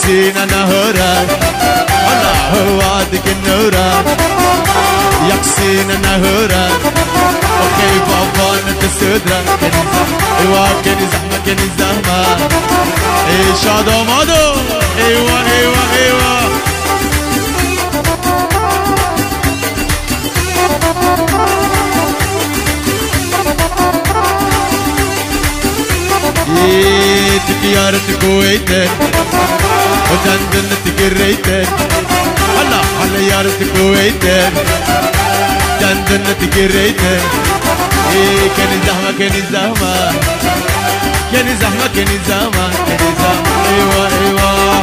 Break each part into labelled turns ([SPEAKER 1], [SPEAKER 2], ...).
[SPEAKER 1] يكسينا نهورك الله هوادك النورك يكسينا نهورك أخي بابا نتسدرك ايوا كني زحمة كني زحمة اي شادو مادو ايوا ايوا ايوا تكيارة كويتك وتندن تكريتك هلا هلا يارة كويتك تندن تكريتك ايه كاني زحمة كاني زحمة كاني زحمة كاني زحمة كاني زحمة ايوا ايوا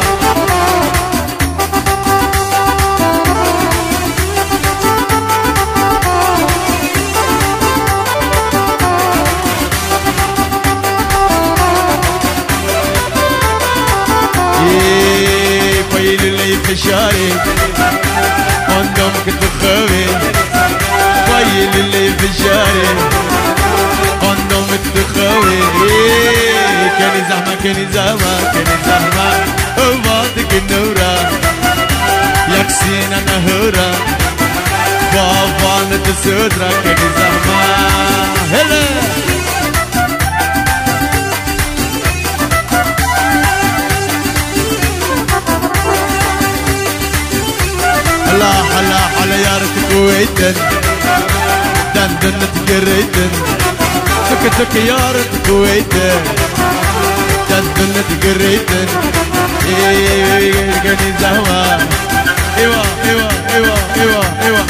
[SPEAKER 1] فشاري قندم كنت خوي ويل اللي فشاري قندم كنت خوي كاني زحمة كاني زحمة كاني زحمة وبعدك النورة يكسينا نهورة بابا نتسودرة كاني زحمة هلا هلا هلا يارة كويتن دندن تقريتن تك تك يارة كويتن دندن تقريتن ايه كاني زهوة ايوا ايوا ايوا ايوا ايوا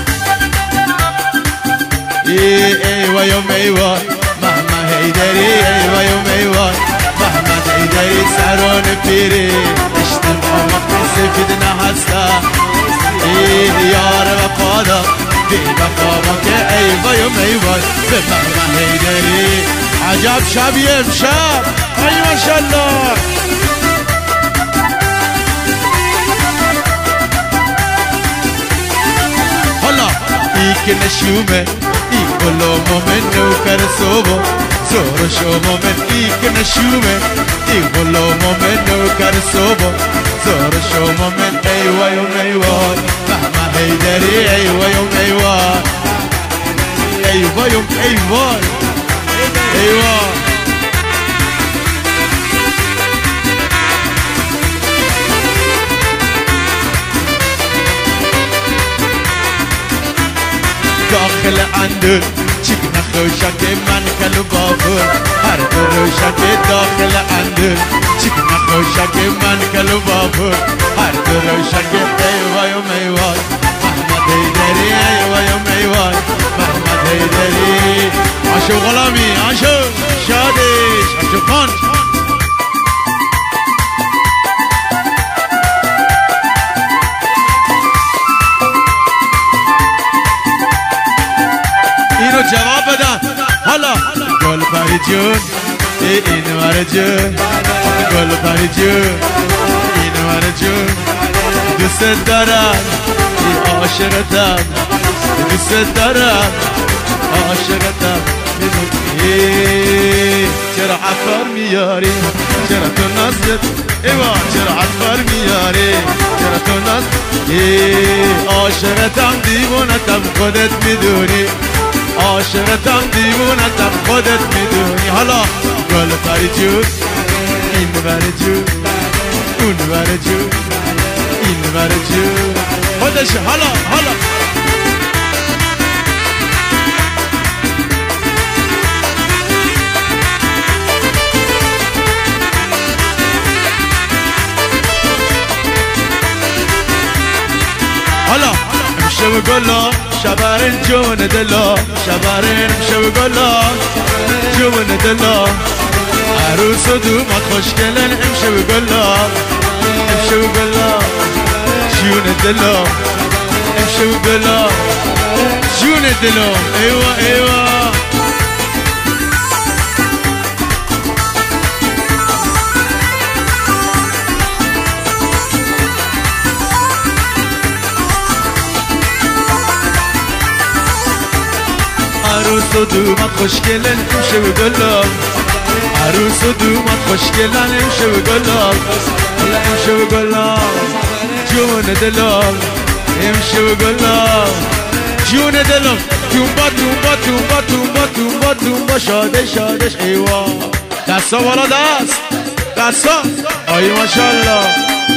[SPEAKER 1] ايه ايوا يوم ايوا مهما هيدري ايوا يوم ايوا مهما هيدري سعرون بيري اشتبع مقصي فدنا حسا ايه يا رب قادا في مقامك ايوه يوم ايوه بمهما هيدري عجب شاب يمشاب اي ما شاء الله هلا ايك نشومه يقولوا مؤمن وكرسوبه زور شو مؤمن ايك نشومه يقولوا مؤمن وكرسوبه زور شو مؤمن ايوه يوم ايوه مهما هيدري ايوه يوم ايوه ايوه يوم ايوه ايوه داخل عندك شكنا خوشك من كالبابور هر دروشك داخل عندك شكنا خوشك من كالبابور هر دروشك ايوه يوم ايوه محمد هيدري ايوه يوم ايوه محمد هيدري عاشو غلامي عاشو شادش عاشو خان اینو جواب بدن حالا گل پری جون این ور جون گل پری جون این ور جون دوست دارم عاشقتم دوست دارم عاشقتم چرا عطار میاری چرا تو نازت ایوا چرا عطار میاری چرا تو نازت عاشقتم دیوانتم خودت میدونی عاشقتم دیوانتم خودت میدونی حالا گل پری جون این ور جون اون ور جون این ور جون خودش حالا حالا حالا امشب گلا شبرن جون دلا شبرن امشب گلا جون دلا عروس و دومات خوشگلن امشب گلا امشب گلا جون دلا امشب گلا جون دلا ایوا ایوا عروس و دومات خوشگلن امشب گلا عروس و دومات خوشگلن امشب گلا الله امشي وقول جون دلم امشي وقول جون دلم تومبا تومبا تومبا تومبا تومبا تومبا شادش شادش ايوه دستا بالا دست دستا آی ماشاءالله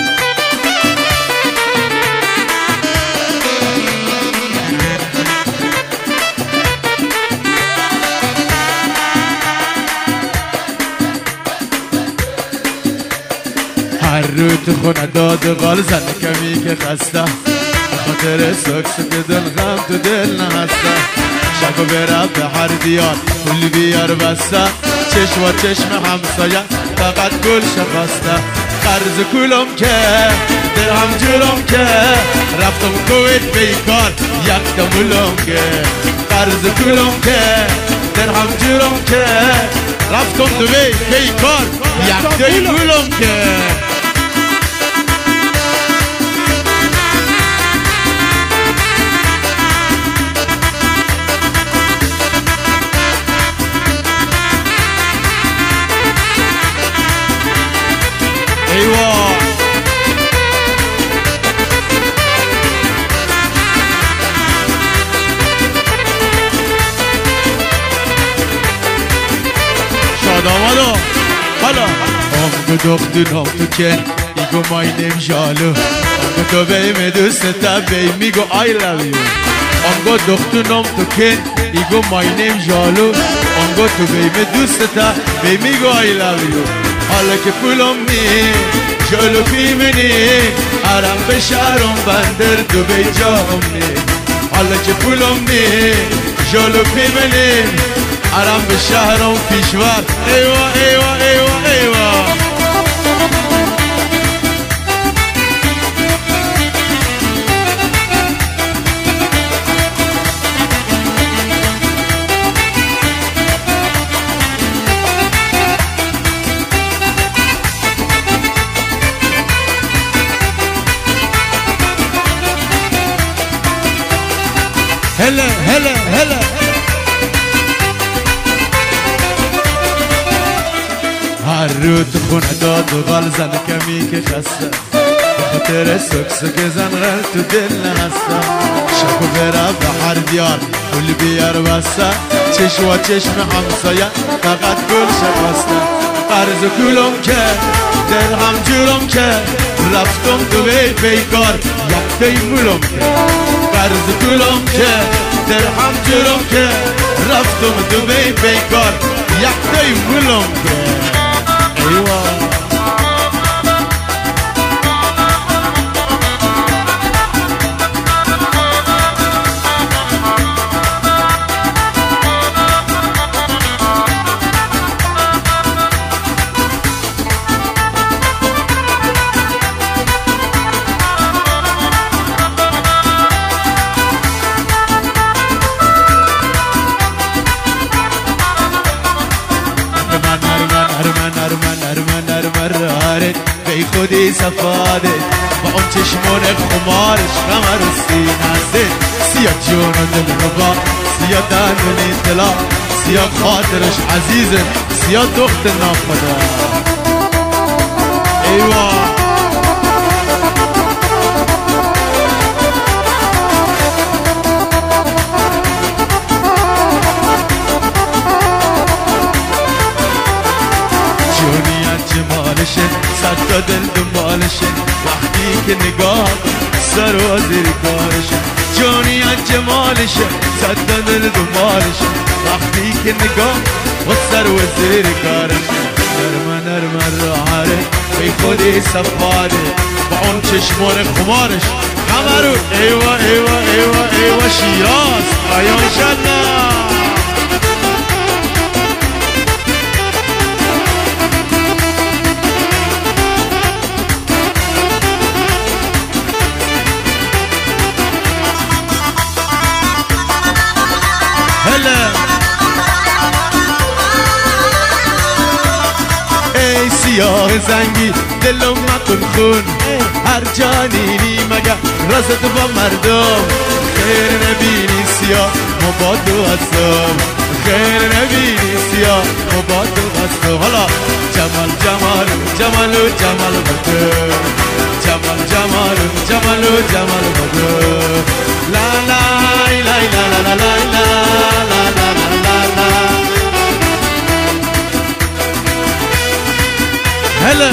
[SPEAKER 1] هر رو تو خونه داد غال زن کمی که خسته خاطر سکس که دل غم تو دل نهسته شب و برم به هر دیار کل بیار بسته چشم و چشم همسایه فقط گل شخسته قرض کلم که درهم جلوم که رفتم کویت بیکار یک دمولم که قرض کلم که درهم جلوم که رفتم دوی بیکار یک دمولم که ايوه شاد آمدو حالا آنگو دختونم تو کن ایگو مای نیم جالو آنگو تو بیم دوستا بیم میگو آی لو یو آنگو دختونم تو کن ایگو مای نیم جالو آنگو تو بیم دوستا بیم میگو آی لو یو حالا که پولم نی جلو پیمنی عرم به شهرم بندر دوبی جام نی حالا که پولم نی جلو پیمنی عرم به شهرم پیشور ایوا ایوا ایوا ایوا هلا هلا هلا هر رو تو خونه داد و غال زن کمی که خسته بخاطر سکس که زن غل تو دل نهسته شب و برم به هر دیار کل بیار بسته چشم و چشم همسایه فقط گل شکسته قرض کلم که درهم جورم که رفتم تو بیکار یک دیمولم که قرض کلم که درهم جورم که رفتم تو بیکار یک دیمولم که ایوه بی خودی صفاده با اون چشمون خمارش غمر و سینه سیاه جون و دل ربا سیاه دهنون اطلاع سیاه خاطرش عزیزه سیاه دخت ناخدا ایوه جمالشه صد تا دل دنبالشه وقتی که نگاه سر و زیر کارشه جانیت جمالشه صد تا دل دنبالشه وقتی که نگاه و سر و زیر کارشه نرمه نرمه راهره بی خودی صفاده با اون چشمون خمارش قمرو ایوه ایوه ایوه ایوه شیراز آیان شدنا ای سیاه زنگی دلم مکن خون هر جانینی مگه رازت با مردم خیر نبینی سیاه مبادو هستم خیر نبینی سیاه مباد غصه حالا جمال جمال جمال و جمال بده جمال جمال جمال و جمال بده لا لا لا لا لا لا لا لا لا لا هلا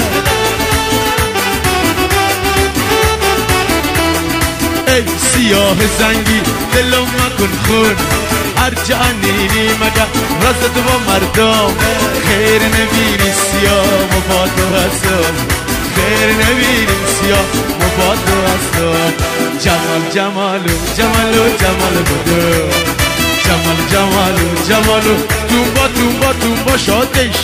[SPEAKER 1] ای سیاه زنگی دلم مکن خون هر جانینی مگه رازت با مردم خیر نبینی سیاه مباد هستم خیر نبینی سیاه مباد هستم جمال جمالو جمالو جمال بده جمال جمالو جمالو تومبا تومبا تومبا شادش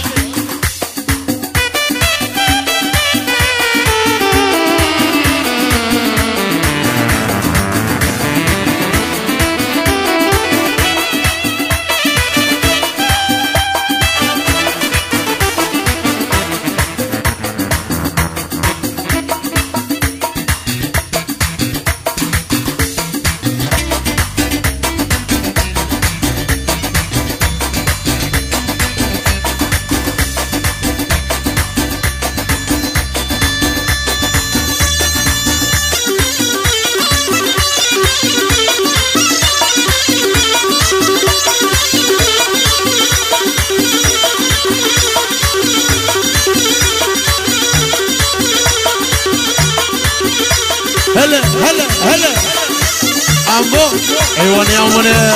[SPEAKER 1] هلا هلا هلا عمو ايوان يا عمونا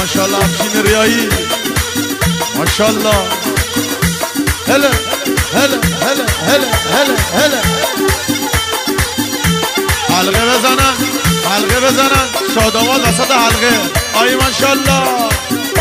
[SPEAKER 1] شاء الله عبشين الرياهي ما شاء الله. هلا هلا هلا هلا هلا هلا حلقه بزنن حلقه بزنن شادوال وسط حلقه آی ما شاء الله.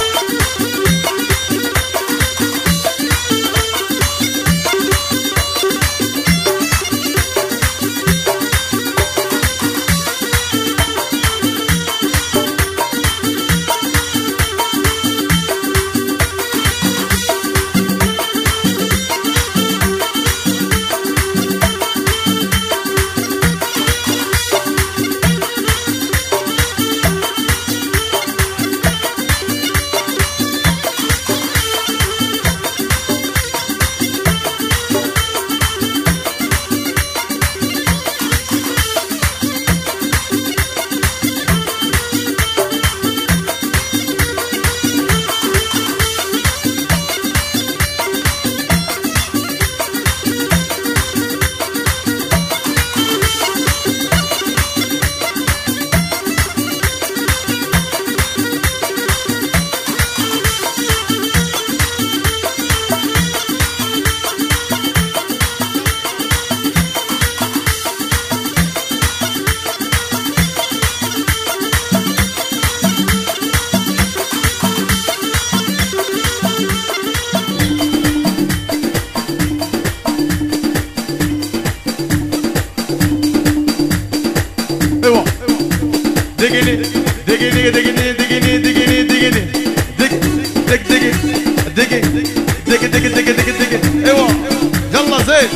[SPEAKER 1] ايوه يلا زيد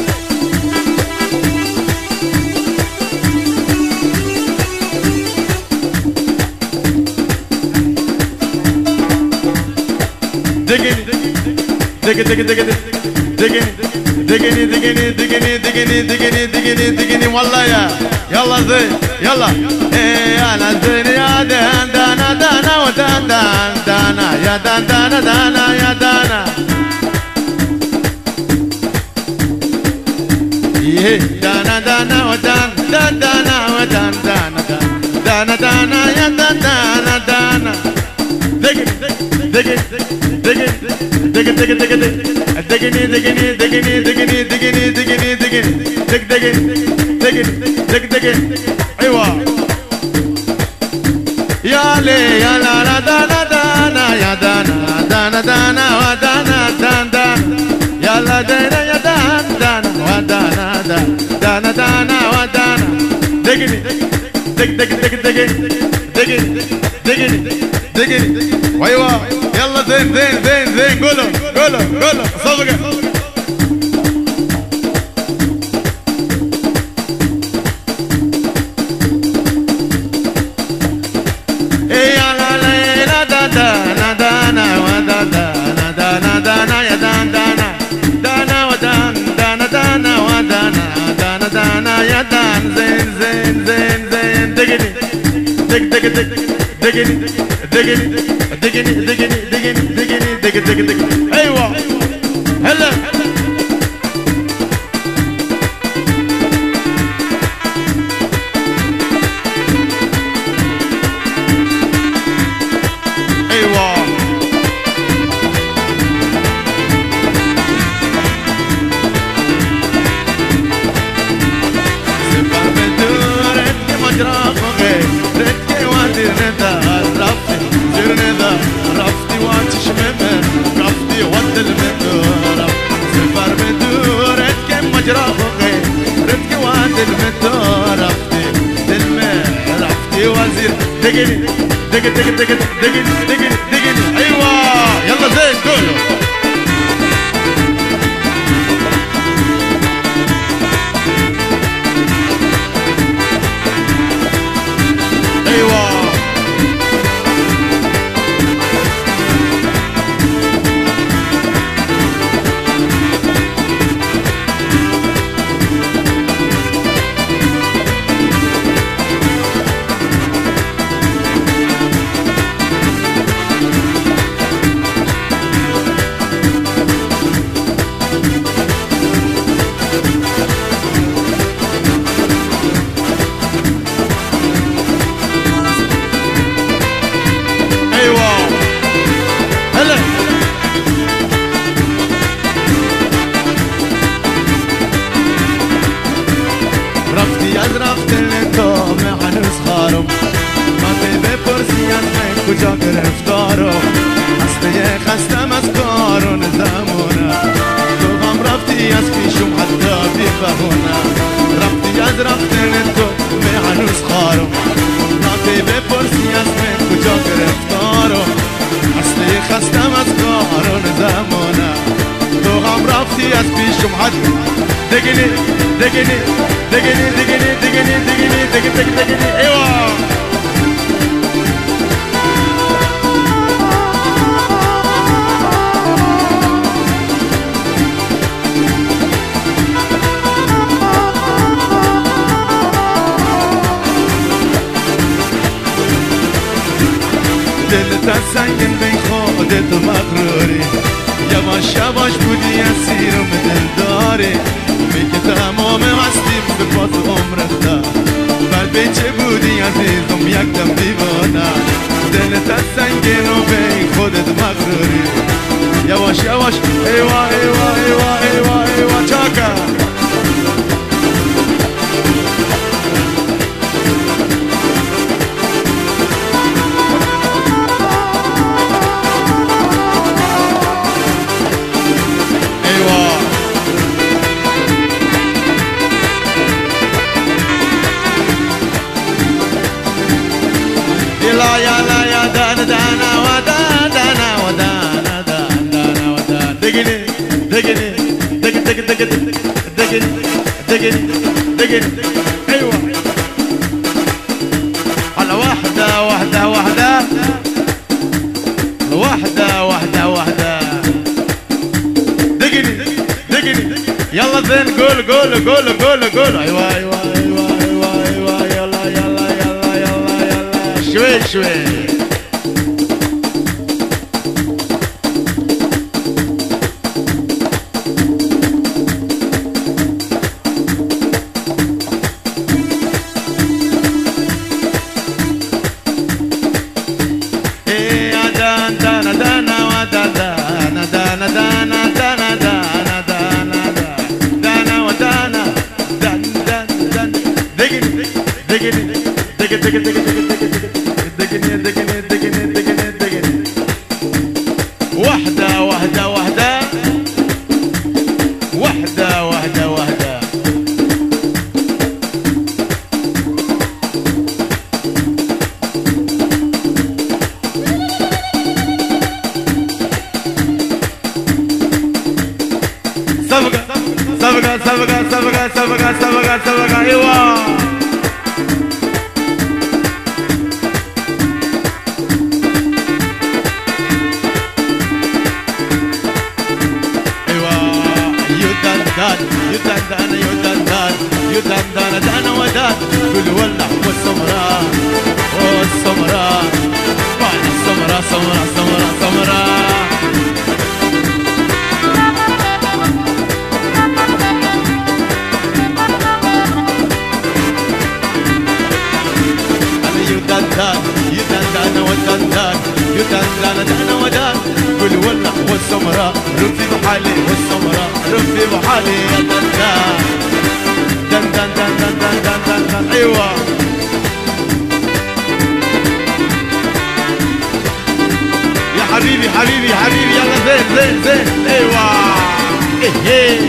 [SPEAKER 1] دقني دقني دقني دقني دقني دقني دقني دقني دقني دقني دقني والله يلا زين يلا ايه انا زين يا دان دانا دانا ودان دان دانا يا دان دانا دانا يا دانا ايه دانا دانا ودان دان دانا ودان دانا دانا دانا يا دان دانا دانا دقني دقني دقني دقني دقني دقني دقني دقني دقني دقني دقني دقني دقني دقني ايوه يا لي يا لا لا دانا دانا يا دانا دانا دانا ودانا دان دان يا لا دانا يا دان دانا ودانا دانا دانا ودانا دقني دق دق دق دق دقني دقني دقني ايوه يلا زين زين زين زين قولوا قولوا قولوا صدقه يا دان زين زين زين زين دقني دق دق دق دقني دقني دقني دقني دقني دقني دق دق دق ايوه هلا ايوه دقني دقني دقني دقني دقني دقني ايوه يلا زين قولوا ايوه خستم از کارون زمونه تو هم رفتی از پیشم حتی بی بهونه رفتی از رفتن تو به هنوز خارم ناتی بپرسی از من کجا گرفتارم اصلی خستم از کارون زمونه تو هم رفتی از پیشم حتی دگنی دگنی دگنی دگنی دگنی دگنی دگنی دگنی ایوه دلت سنگین بین خودت مغروری یواش یواش بودی اسیرم دلداری میگه تمام هستیم به پاس عمرت ده بل بیچه بودی عزیزم یک دم دیوانه دلت سنگین و بین خودت مغروری یواش یواش ایوا ایوا ایوا ایوا ایوا چاکا ايوه على واحدة واحدة واحدة واحدة واحدة واحدة دقني دقني يلا زين قول قول قول قول قول ايوه ايوه ايوه ايوه ايوه يلا يلا يلا يلا يلا شوي شوي واحدة واحدة واحدة واحدة واحدة واحدة صفقة صفقة صفقة صفقة صفقة صفقة صفقة ايوه يدندن يدندن يدندن دان ودان كل ولع والسمراء والسمراء بعد السمراء سمراء سمراء سمراء أنا يدندن يدندن ودندن يدندن دان ودان كل ولع والسمراء رفي بحالي والسمراء رفي بحالي يا دندان دندان دندان دندان دندان ايوه يا حبيبي حبيبي حبيبي يلا زين زين زين ايوه ايه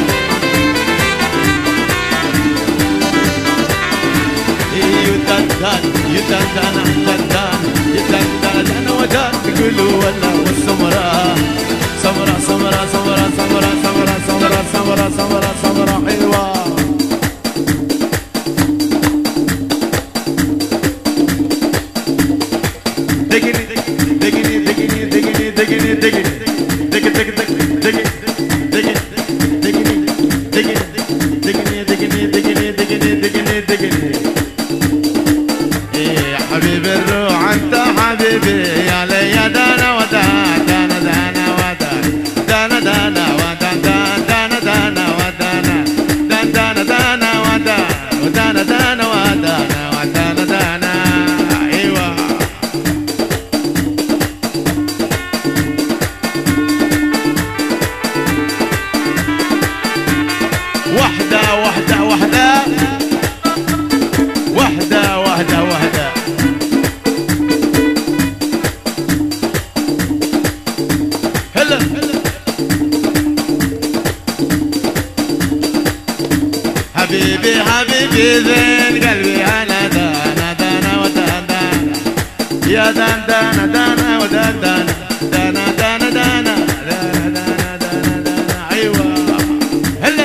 [SPEAKER 1] يدندن يدندن دندان يدندن دان ودان يقولوا ولا والسمراء سمراء سمراء سمراء سمراء سمراء سمراء سمراء سمراء سمراء حلوة دقني دقني دقني دقني دقني دقني دقني دقني دقني دقني يا حبيب الروح انت حبيبي يا ليا دانا ودانا دانا دانا ودانا دانا ودانا دانا دانا ودانا دانا دانا ودانا دانا ودانا ودانا دانا ايوه واحدة واحدة واحدة زين قلبي انا دانا دانا ودانا يا دانا دانا دانا ودانا دانا دانا دانا دانا دانا دانا دانا ايوه هلا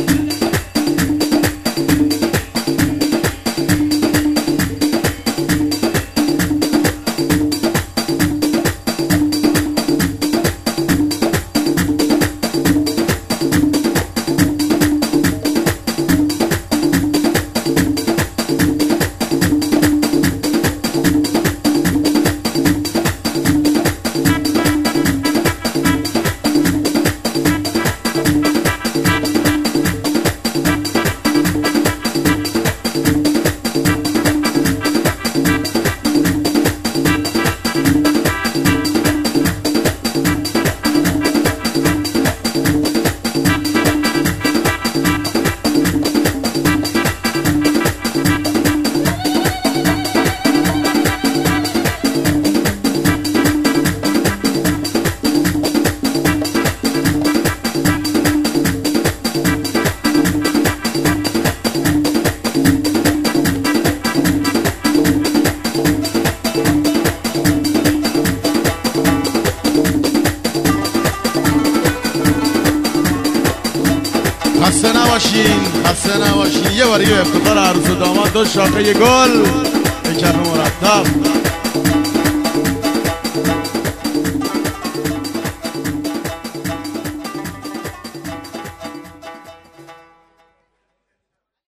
[SPEAKER 1] خسته نباشین یه بار یه افتخار عروس و داماد 2 شاخه گل به کرم مرتب